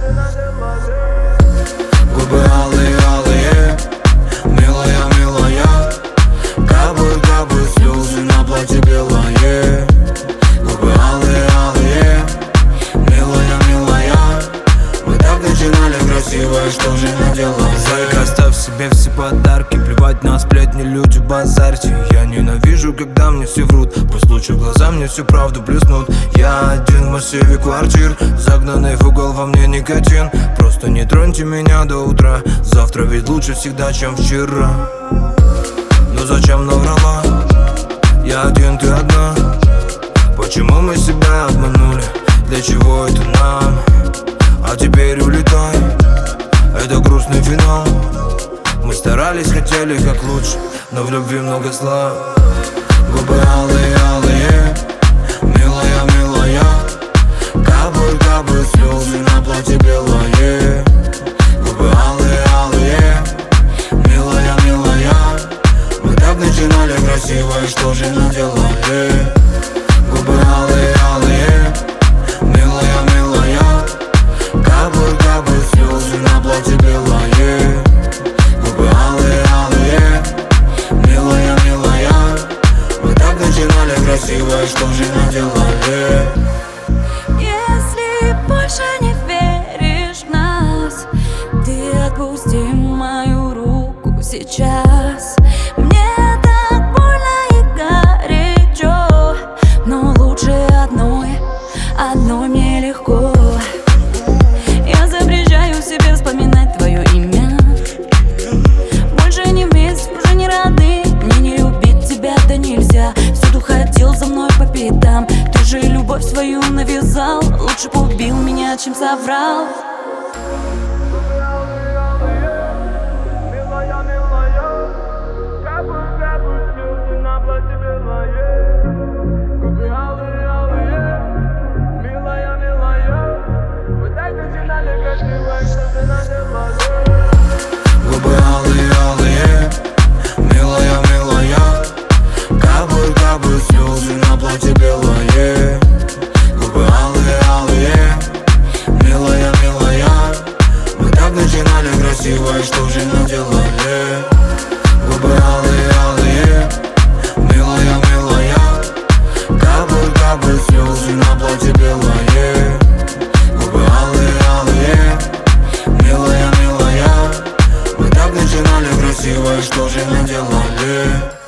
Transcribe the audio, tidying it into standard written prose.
Губы алые, алые, милая, милая. Капают, капают слезы на платье белое. Губы алые, алые, милая, милая. Мы так начинали красиво, что же наделали? Зайка, оставь себе все подарки, плевать на сплетни, люди, базарьте. Я ненавижу, когда мне все врут, пусть лучше глаза мне всю правду блеснут. Я один в массиве квартир, загнанный в угол, во мне никотин. Просто не троньте меня до утра, завтра ведь лучше всегда, чем вчера. Но зачем наврала? Я один, ты одна. Почему мы себя обманули? Для чего это нам? А теперь улетай, это грустный финал. Мы старались, хотели как лучше, но в любви много зла. Губы алые, алые, милая, милая. Капают, капают слезы на платье белое. Губы алые, алые, милая, милая. Мы так начинали красиво, и что же наделали? Губы алые, алые, милая, милая. Капают, капают слезы на платье белое. Губы алые, алые, милая, милая. Мы так начинали красиво, и что же наделали? Если больше не веришь в нас, ты отпусти мою руку сейчас. Мне так больно и горячо, но лучше одной мне легко. Я запрещаю себе вспоминать твое имя. Больше не вместе, уже не родные. Мне не любить тебя, да нельзя. Всюду ходил за мной по пятам, ты же любовь свою навязал. Лучше бы убил меня, чем соврал. Губы алые, алые, милая, милая. Капают, капают слезы на платье белое. Губы алые, алые, милая, милая. Мы так начинали красиво, и что же наделали? Губы алые, алые, милая, милая. Капают, капают слезы на платье белое. Губы алые, алые, милая, милая. Мы так начинали красиво, и что же наделали?